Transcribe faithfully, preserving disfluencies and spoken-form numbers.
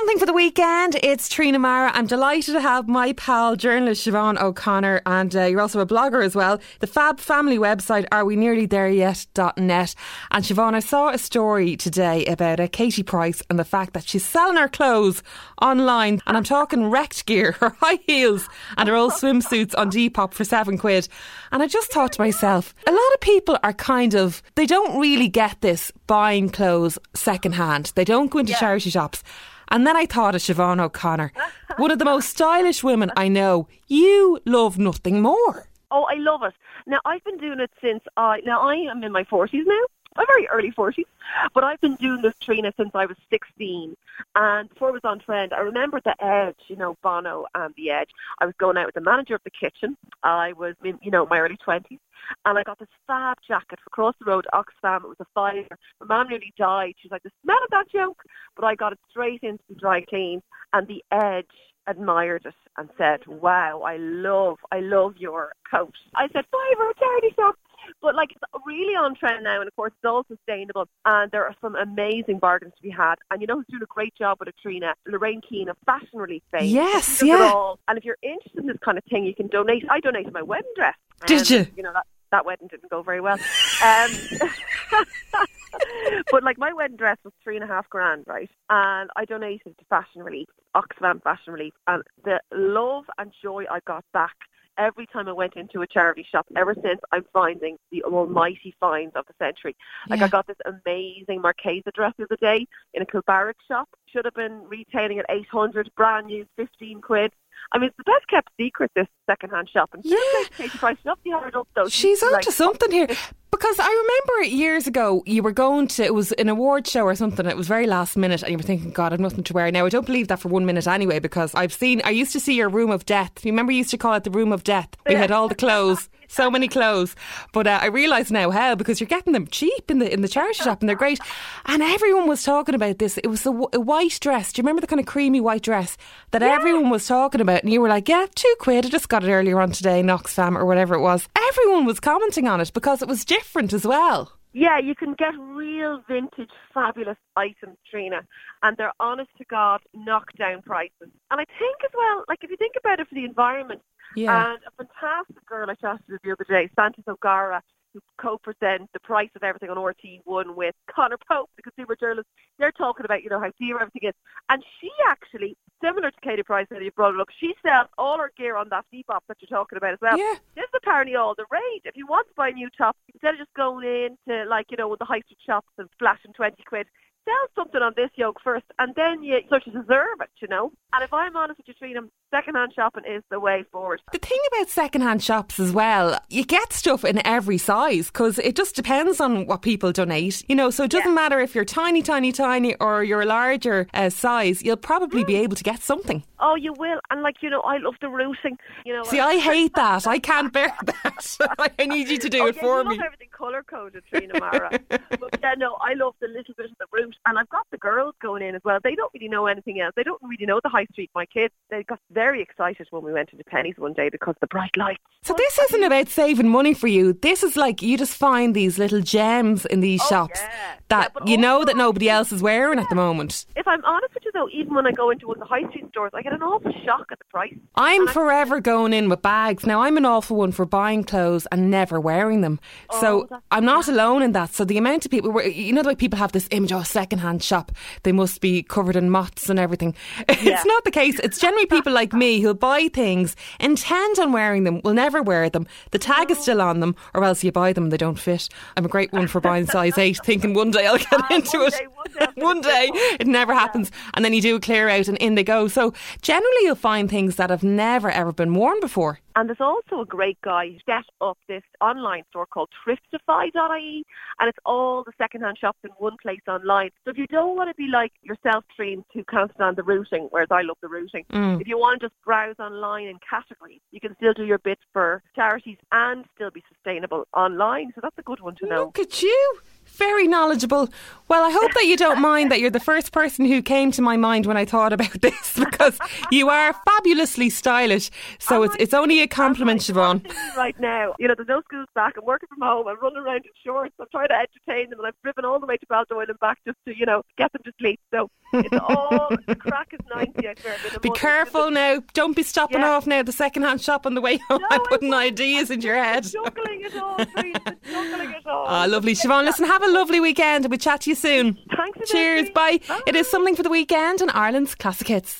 Something for the weekend. It's Trina Mara. I'm delighted to have my pal, journalist Siobhan O'Connor, and uh, you're also a blogger as well. The Fab Family website, are we nearly there yet dot net. And Siobhan, I saw a story today about uh, Katie Price and the fact that she's selling her clothes online. And I'm talking wrecked gear, her high heels and her old swimsuits on Depop for seven quid. And I just thought to myself, a lot of people are kind of, they don't really get this buying clothes second hand. They don't go into yeah. charity shops. And then I thought of Siobhan O'Connor, one of the most stylish women I know. You love nothing more. Oh, I love it. Now, I've been doing it since I... Now, I am in my forties now. I'm very early forties. But I've been doing this, Trina, since I was sixteen. And before it was on trend, I remember The Edge, you know, Bono and The Edge. I was going out with the manager of the kitchen. I was in, you know, my early twenties. And I got this fab jacket from across the road, Oxfam. It was a fire. My mum nearly died. She was like, the smell of that joke. But I got it straight into the dry clean. And The Edge admired it and said, wow, I love, I love your coat. I said, fiver, a charity shop. But like, it's really on trend now, and of course it's all sustainable, and there are some amazing bargains to be had. And you know who's doing a great job with it, Trina? Lorraine Keane of Fashion Relief fame. Yes, yeah. And if you're interested in this kind of thing, you can donate. I donated my wedding dress. Did you? You know, that, that wedding didn't go very well. Um, but like, my wedding dress was three and a half grand, right? And I donated to Fashion Relief, Oxfam Fashion Relief, and the love and joy I got back every time I went into a charity shop, ever since, I'm finding the almighty finds of the century. Like, yeah. I got this amazing Marchesa dress the other day in a Kilbarrack shop. Should have been retailing at eight hundred, brand new, fifteen quid. I mean, it's the best kept secret, this second-hand shop. And yeah. Katie Price, not the hard up, though. She's onto like, something here. Because I remember years ago, you were going to, it was an award show or something, it was very last minute, and you were thinking, God, I've nothing to wear. Now, I don't believe that for one minute anyway, because I've seen, I used to see your room of death. You remember you used to call it the room of death? We had all the clothes. So many clothes. But uh, I realise now how, because you're getting them cheap in the in the charity shop, and they're great. And everyone was talking about this. It was the w- a white dress. Do you remember the kind of creamy white dress that yeah. everyone was talking about? And you were like, yeah, two quid. I just got it earlier on today, Oxfam or whatever it was. Everyone was commenting on it because it was different as well. Yeah, you can get real vintage, fabulous items, Trina, and they're honest to God, knockdown prices. And I think as well, like, if you think about it for the environment, yeah. and a fantastic girl I chatted to the other day, Santos O'Gara, who co-presents The Price of Everything on R T one with Conor Pope, the consumer journalist. They're talking about, you know, how dear everything is. And she actually, similar to Katie Price, that you brought it up, she sells all her gear on that Depop that you're talking about as well. Yeah. This is apparently all the rage. If you want to buy a new top, instead of just going in to, like, you know, the high street shops and flashing twenty quid, sell something on this yoke first, and then you sort of deserve it, you know. And if I'm honest with you, Trina, second-hand shopping is the way forward. The thing about second-hand shops as well, you get stuff in every size, because it just depends on what people donate, you know. So it doesn't yeah. matter if you're tiny, tiny, tiny, or you're a larger uh, size, you'll probably mm. be able to get something. Oh, you will. And, like, you know, I love the rooting. You know, See, I hate that. I can't bear that. I need you to do oh, it yeah, for you me. love everything colour-coded, Trina Mara. But, yeah, no, I love the little bit of the root. And I've got the girls going in as well. They don't really know anything else. They don't really know the high street. My kids, they got very excited when we went into Penny's one day because of the bright lights. So this isn't about saving money for you. This is like, you just find these little gems in these oh, shops yeah. that yeah, you also, know that nobody else is wearing yeah. at the moment. If I'm honest with you though, even when I go into one of the high street stores, I get an awful shock at the price. I'm and forever I- going in with bags. Now, I'm an awful one for buying clothes and never wearing them. Oh, so I'm not alone in that. So the amount of people, you know, like people have this image, oh, second-hand shop, they must be covered in moths and everything. Yeah. It's not the case. It's generally people like me who'll buy things, intend on wearing them, will never wear them. The tag is still on them, or else you buy them and they don't fit. I'm a great one for buying size eight, thinking one day I'll get uh, into one it. Day, one day, one day. It never happens. Yeah. And then you do a clear out and in they go. So generally you'll find things that have never ever been worn before. And there's also a great guy who set up this online store called thriftify dot I E, and it's all the second-hand shops in one place online. So if you don't want to be like yourself, Trine, who can't stand the routing, whereas I love the routing, mm. if you want to just browse online in categories, you can still do your bit for charities and still be sustainable online. So that's a good one to know. Look at you. Very knowledgeable. Well, I hope that you don't mind that you're the first person who came to my mind when I thought about this, because you are fabulously stylish. So it's it's only a compliment, Siobhan. Right now, you know, there's no schools back. I'm working from home. I'm running around in shorts. I'm trying to entertain them, and I've driven all the way to Baldoyle and back just to, you know, get them to sleep. So It's all, the crack is ninety, I swear. Be careful now. Don't be stopping yeah. off now at the second-hand shop on the way home. No, I'm putting ideas into your head. Juggling it all, please. Juggling it all. Oh, lovely. Siobhan, listen, have a lovely weekend and we'll chat to you soon. Thanks a Cheers, bit. bye. Bye. It is Something for the Weekend in Ireland's Classic Hits.